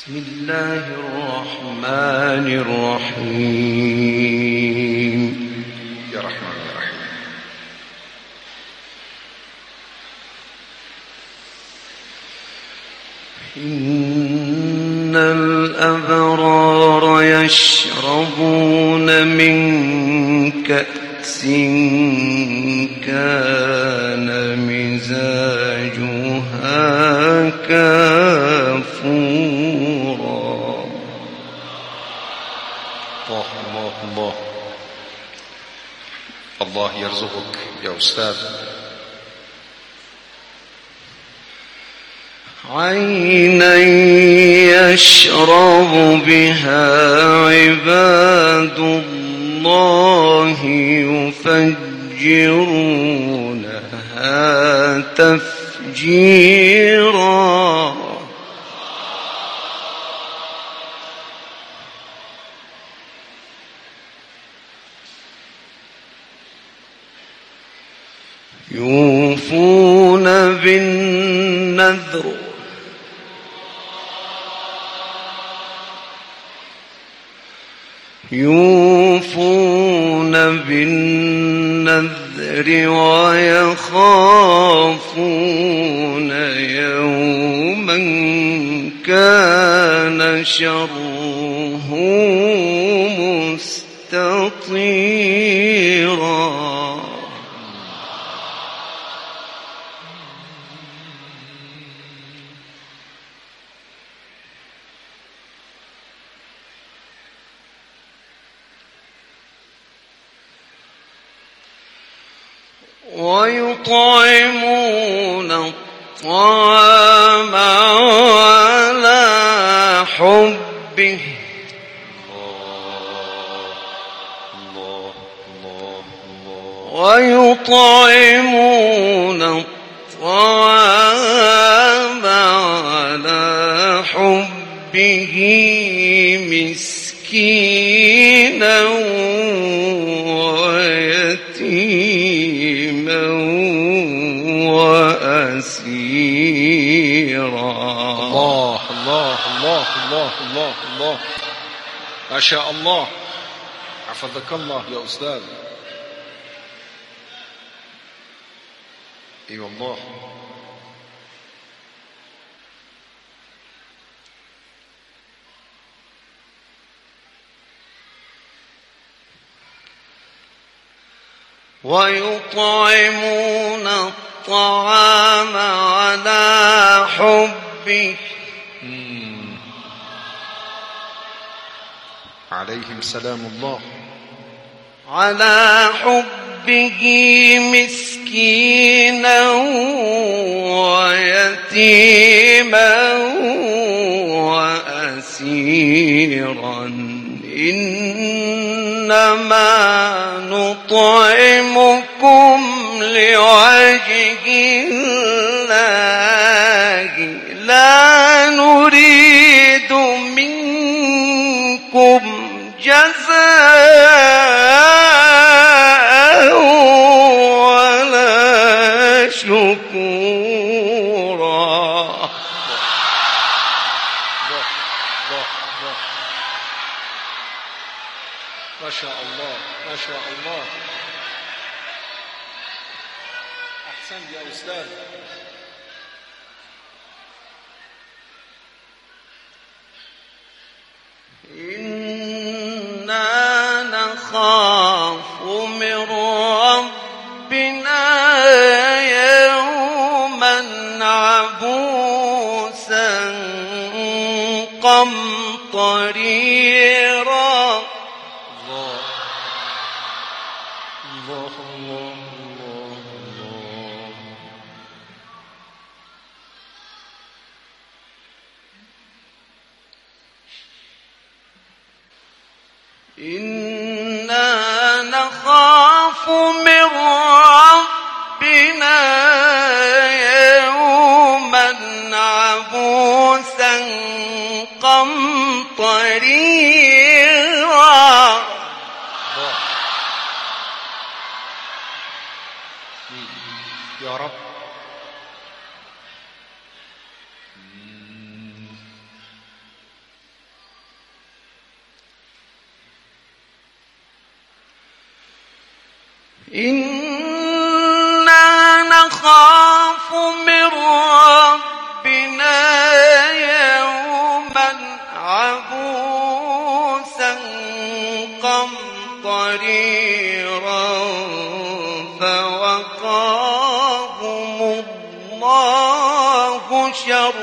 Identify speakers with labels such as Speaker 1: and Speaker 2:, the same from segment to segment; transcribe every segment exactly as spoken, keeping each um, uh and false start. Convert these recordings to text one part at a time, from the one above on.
Speaker 1: بسم الله الرحمن الرحيم.
Speaker 2: يا رحمن يا رحيم.
Speaker 1: إن الأبرار يشربون من كأس كان مزاجها كافورا.
Speaker 2: الله الله الله الله يرزقك يا أستاذ.
Speaker 1: عينا يشرب بها عباد الله يفجرونها تفجيرا. يوفون بالنذر يوفون بالنذر ويخافون يوما كان شره مستطيرا. ويطعمون الطعام على حبه ويطعمون الطعام على حبه مسكينا ويتيما وأسيرا.
Speaker 2: الله الله الله الله الله الله ما شاء الله. حفظك الله يا أستاذ. اي والله.
Speaker 1: ويطعمون الطعام على حبه
Speaker 2: عليهم سلام الله.
Speaker 1: على حبه مسكينا ويتيما وأسيرا. إنما نطعمكم لوجه الله لا نريد منكم جزاء ولا شكورا.
Speaker 2: ما شاء الله ما شاء الله. أحسنت يا أستاذ.
Speaker 1: إنا نخاف من ربنا يوما عبوسا قمطريرا.
Speaker 2: الله الله الله الله الله.
Speaker 1: إنا نخاف من ربنا يوما عبوسا قمطريرا.
Speaker 2: يا رب.
Speaker 1: إنا نخاف من ربنا يوما عبوسا قمطريرا فوقاهم الله شر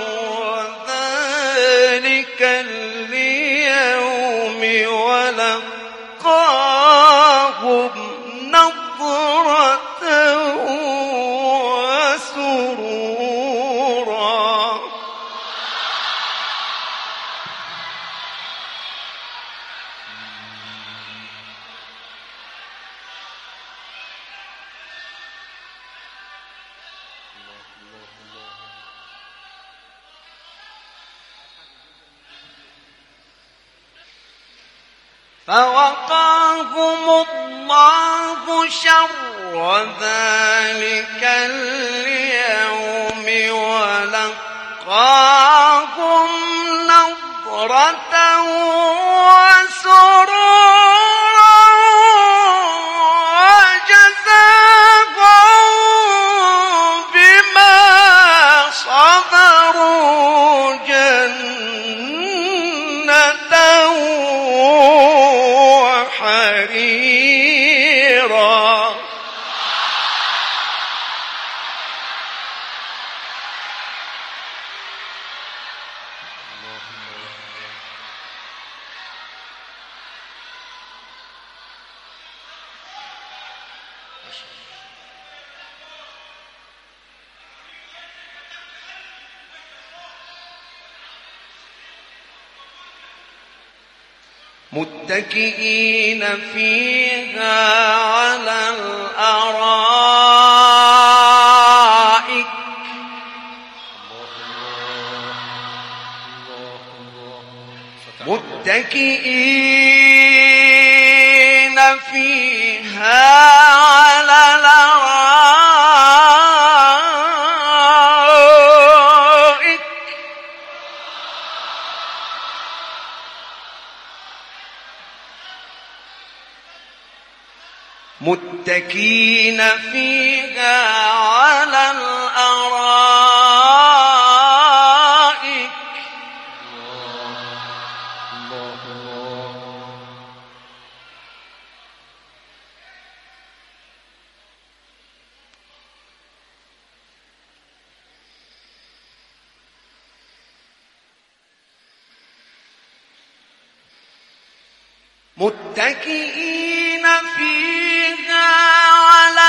Speaker 1: ذلك اليوم ولقاهم نضرة وسرورا. فوقاهم الله شر ذلك اليوم ولقاهم نضرة وسرورا وجزاهم بما صبروا جنة وحريرا. متكئين فيها على الأرائك متكئين فيها على الأرائك متكئين فيها على الأرائك متكئين فيها على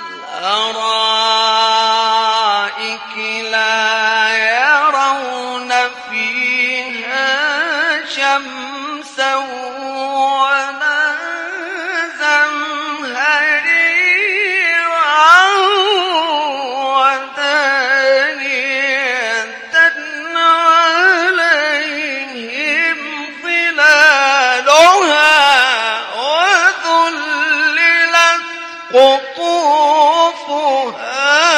Speaker 1: الأرائك لا يرون فيها شمسا ولا زمهريرا ودانية عليهم ظلالها قطوفها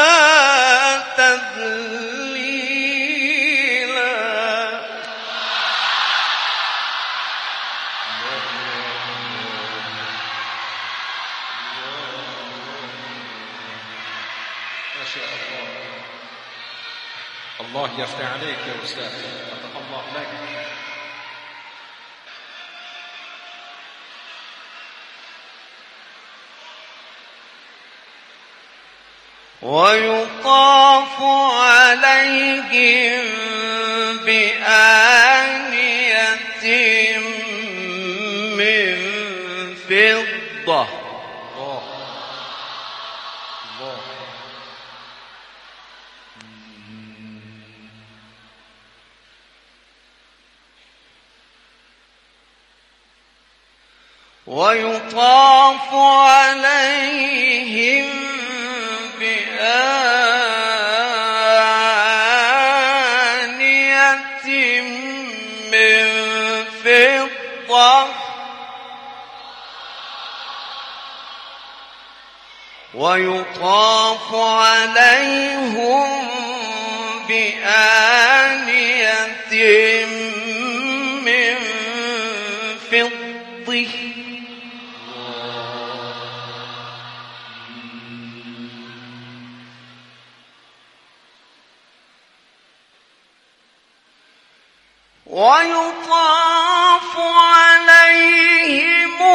Speaker 1: تذليلا.
Speaker 2: ما شاء الله. الله يفتح عليك يا أستاذ، فتح الله لك.
Speaker 1: ويطاف عليهم بآنية من فضة
Speaker 2: الله الله
Speaker 1: ويطاف عليهم بآنية من فضة ويطاف عليهم بآنية من فضة ويطاف عليهم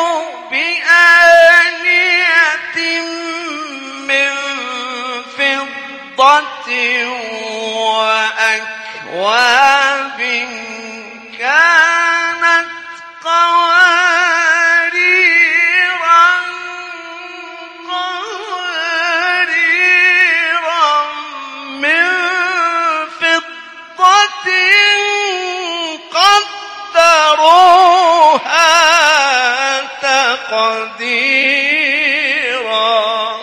Speaker 1: بآنية من فضة وأكواب كانت قواريرا قواريرا من فضة قدروها تقديرا.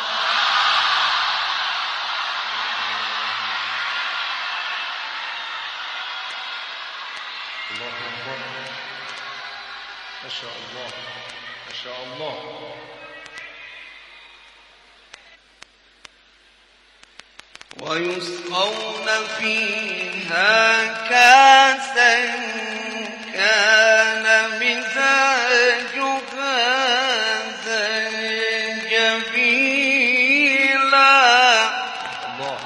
Speaker 2: الله أكبر. ما شاء الله ما شاء الله.
Speaker 1: ويسقون فيها كاسا كان مزاجها زنجبيلا.
Speaker 2: الله.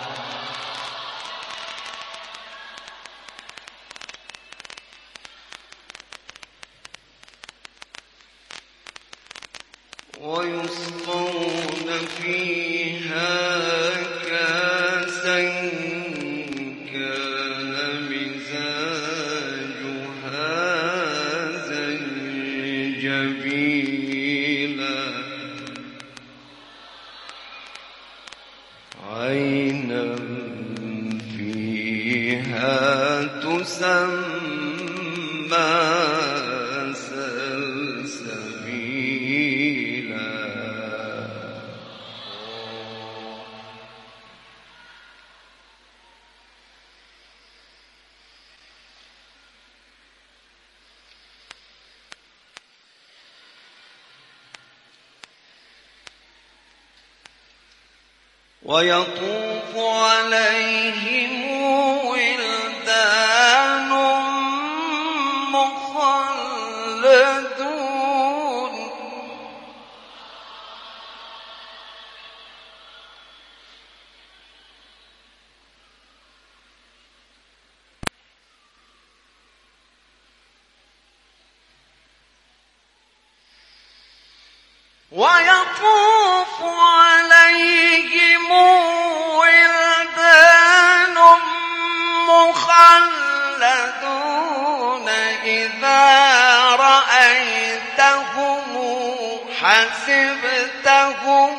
Speaker 1: ويسقون فيها كاسا كان مزاجها زنجبيلا عينا فيها تسمى سلسبيلا. ويطوف عليهم ولدان مخلدون ويطوف عليهم ولدان مخلدون إذا رأيتهم حسبتهم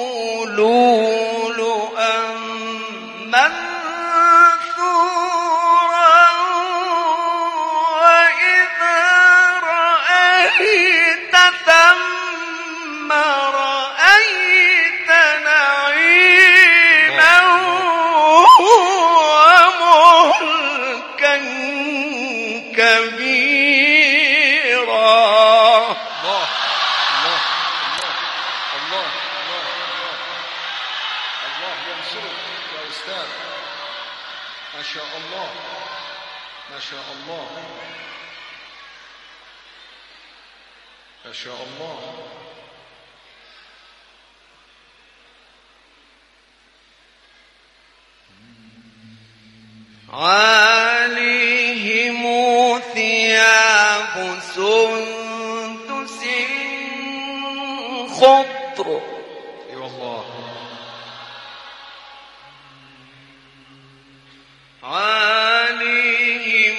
Speaker 1: لؤلؤا منثورا وإذا رأيت ثم رأيت نعيما وملكا كبيرا.
Speaker 2: الله الله الله الله الله الله ينصرك يا أستاذ. ما شاء الله ما شاء الله ما شاء الله.
Speaker 1: عاليهم ثياب سندس خضر.
Speaker 2: اي والله.
Speaker 1: عاليهم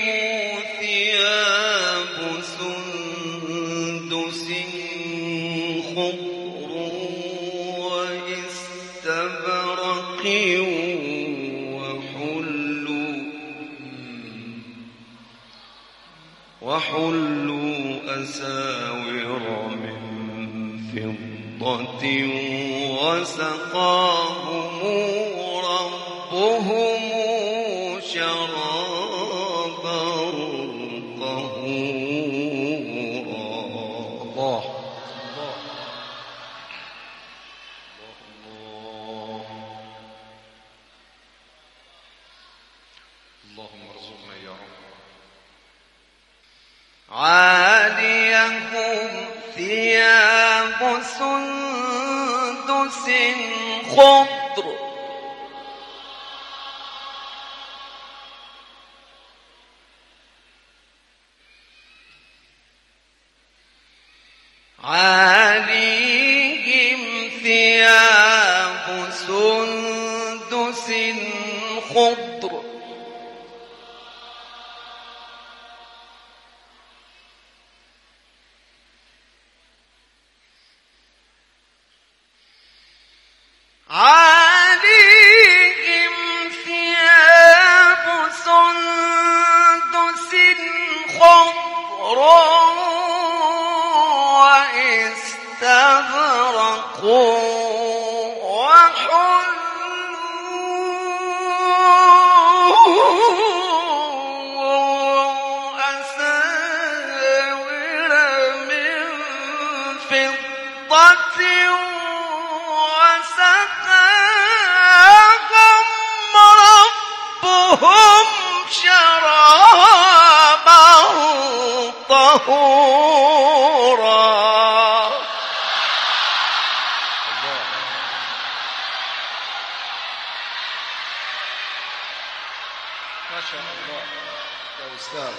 Speaker 1: ثياب سندس خضر واستبرق وحلوا أساور من فضة وسقاهم ربهم شرابا طهورا.
Speaker 2: الله اللهم ارزقنا يا رب.
Speaker 1: عاليهم ثياب سندس خضر عاليهم ثياب سندس خضر عاليهم ثياب سندس خضر واستبرقوا وحلوا أساور من فضة وسقاهم ربهم شرابا طهورا.
Speaker 2: ما شاء الله يا أستاذ.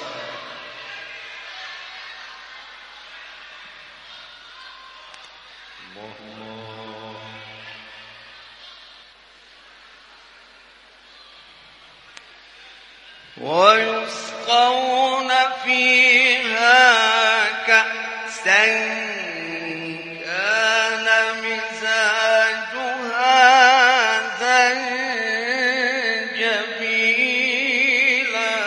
Speaker 1: ويسقون فيها كأسا كان مزاجها زنجبيلا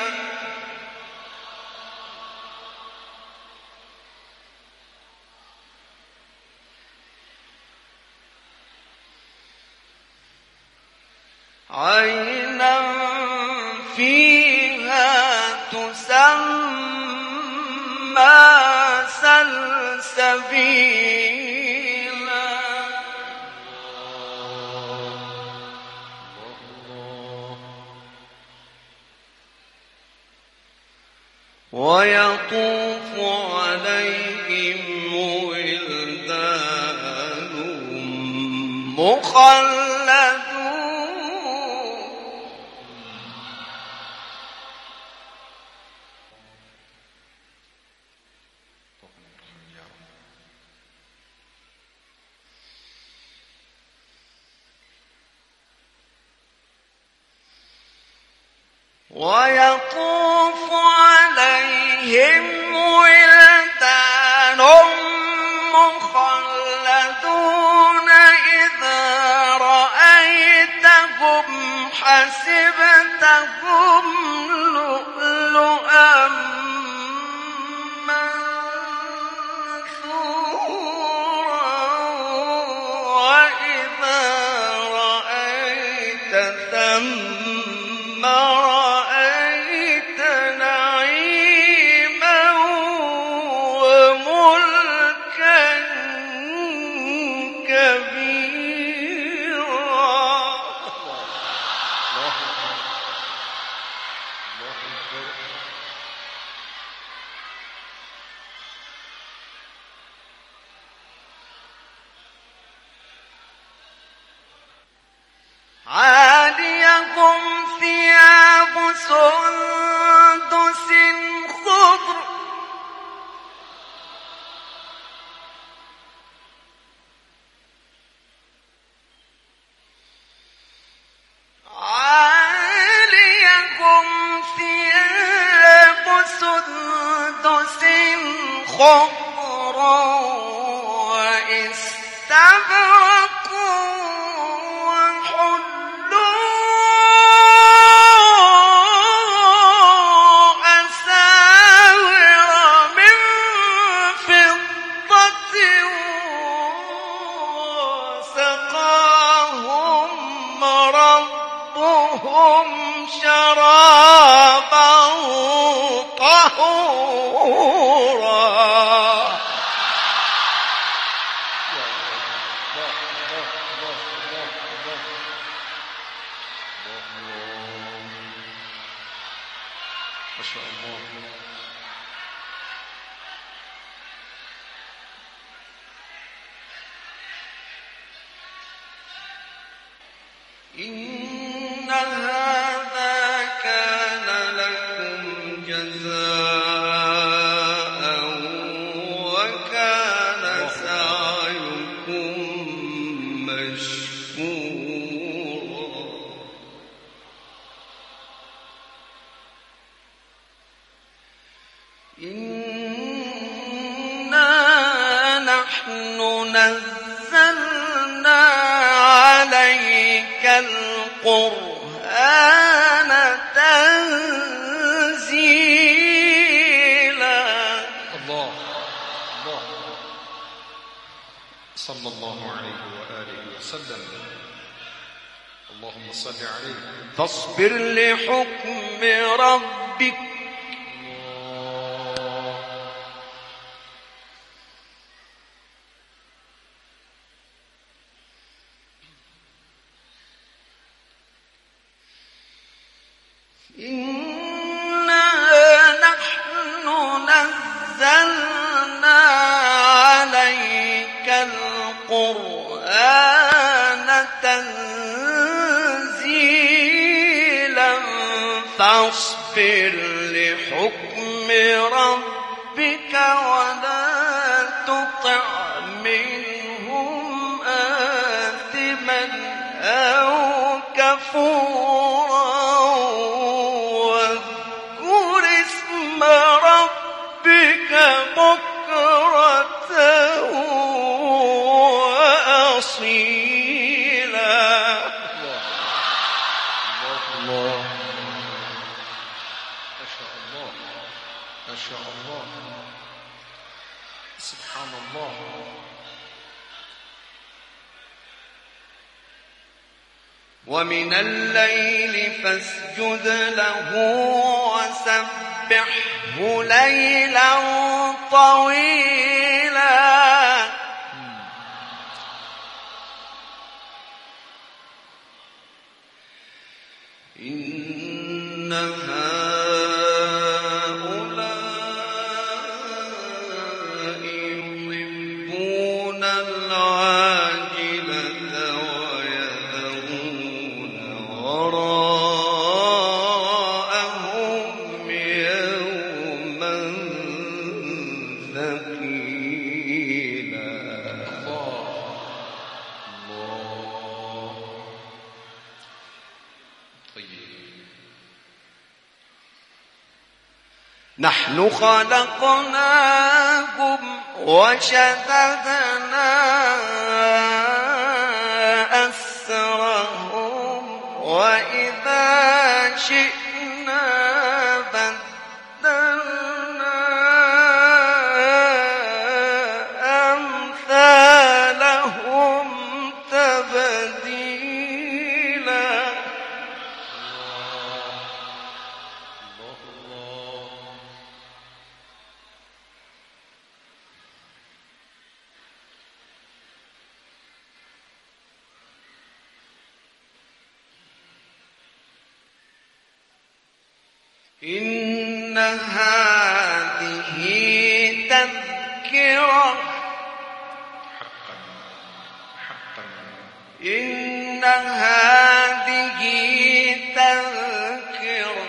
Speaker 1: عينا فيها تسمى سلسبيلا ويطوف عليهم ولدان مخلدون ويطوف عليهم ولدان مخلدون إذا رأيتهم حسبتهم لؤلؤا منثورا وإذا رأيت ثم رأيت نعيما وملكا كبيرا. عاليهم ثياب سندس خضر عاليهم ثياب سندس خضر واستبرقوا شرابا طهورا.
Speaker 2: ما شاء الله.
Speaker 1: إن هذا كان لكم جزاء وكان إنا نحن نزلنا عليك القرآن تنزيلا.
Speaker 2: الله الله صلى الله عليه وآله وسلم. اللهم صل عليه.
Speaker 1: فاصبر لحكم ربك إنا نحن نزلنا عليك القرآن تنزيلا فاصبر لحكم ربك ولا تطع منهم آثما أو كفورا واذكر اسم ربك بكرة وأصيلا.
Speaker 2: الله ما شاء الله ما شاء الله سبحان الله.
Speaker 1: ومن الليل فاسجد له وسبحه ليلا طويلا. إن هؤلاء يحبون العاجلة ويذرون وراءهم يوما ثقيلا. نحن خلقناكم وشددنا أسرهم وإذا شئنا بدلنا أمثالهم تبديلا. إن هذه تذكرة
Speaker 2: حقا حقا.
Speaker 1: إن هذه تذكرة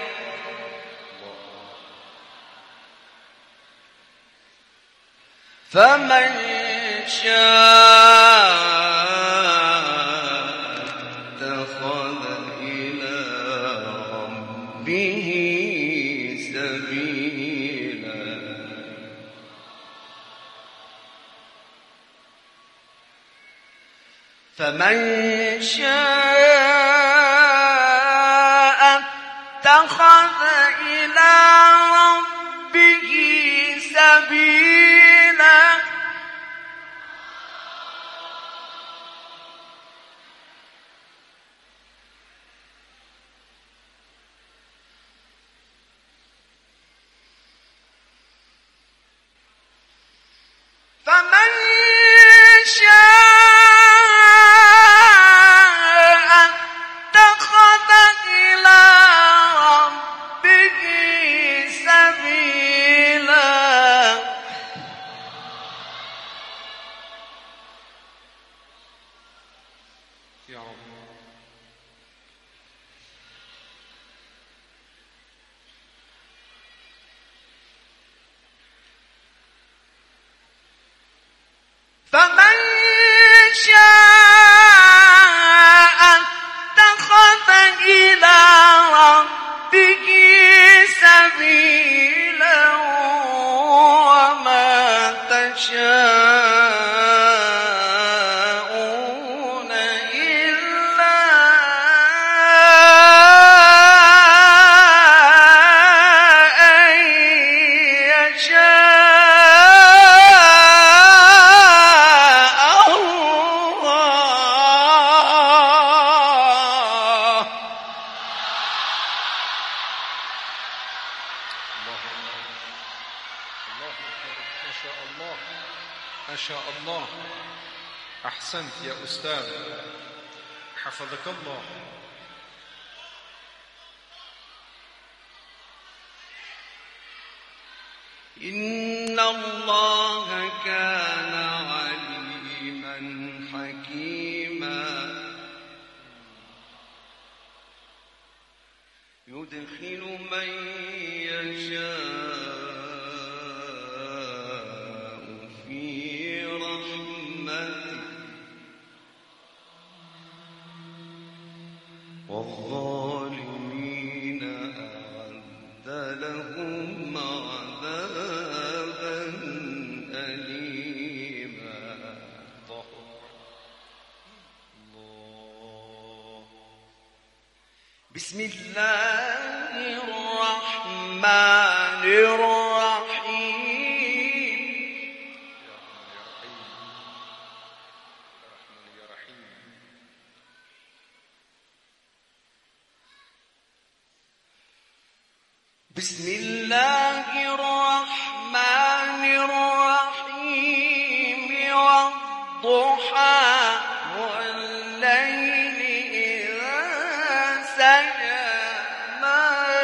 Speaker 1: فمن شاء اتخذ إلى ربه سبيلا. فمن شاء اتخذ إلى ربه سبيلا. فمن شاء اتخذ إلى ربه سبيلا.
Speaker 2: يا رب.
Speaker 1: فمن شاء اتخذ إلى ربه سبيلا
Speaker 2: الله أكبر. ما شاء الله ما شاء الله. أحسنت يا أستاذ، حفظك الله.
Speaker 1: إن الله كان عليما حكيما يدخل من يشاء في رحمته والظالمين أعد لهم عذابا أليما. الله. بسم الله الرحمن الرحيم. بسم الله الرحمن الرحيم والضحى والليل إذا سجى ما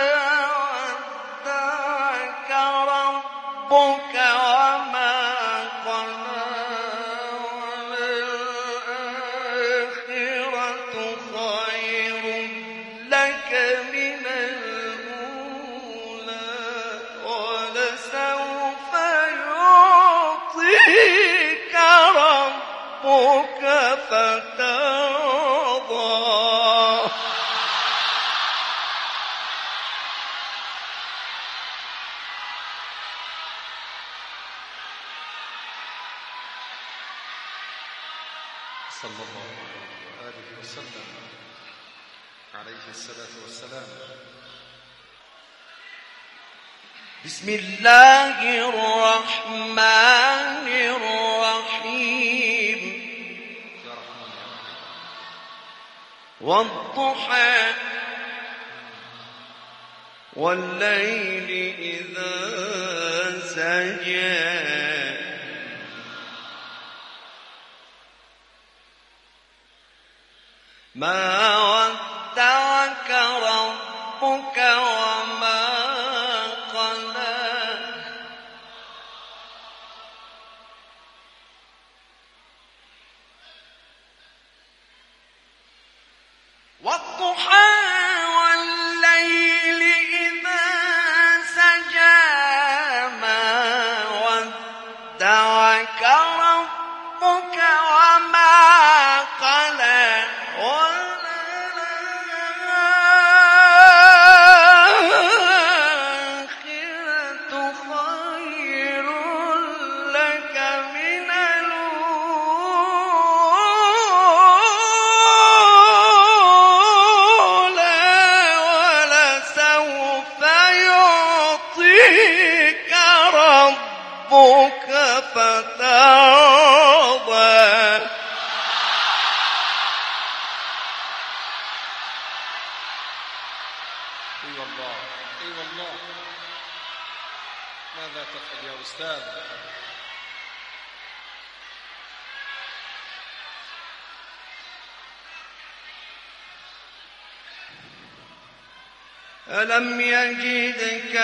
Speaker 1: ودعك ربك وما قلى وللآخرة خير لك من ولسوف يعطيك ربك فترضى.
Speaker 2: صلى الله عليه وسلم عليه الصلاة والسلام.
Speaker 1: بسم الله الرحمن الرحيم والضحى والليل إذا سجى ما ودعك ربك وما قلى والضحى والليل إذا سجى ما ودعك ربك وما قلى والآخرة خير لك من الأولى ولسوف يعطيك ربك فترضى.
Speaker 2: اي والله اي والله. ماذا تفعل يا أستاذ؟
Speaker 1: ألم يجدك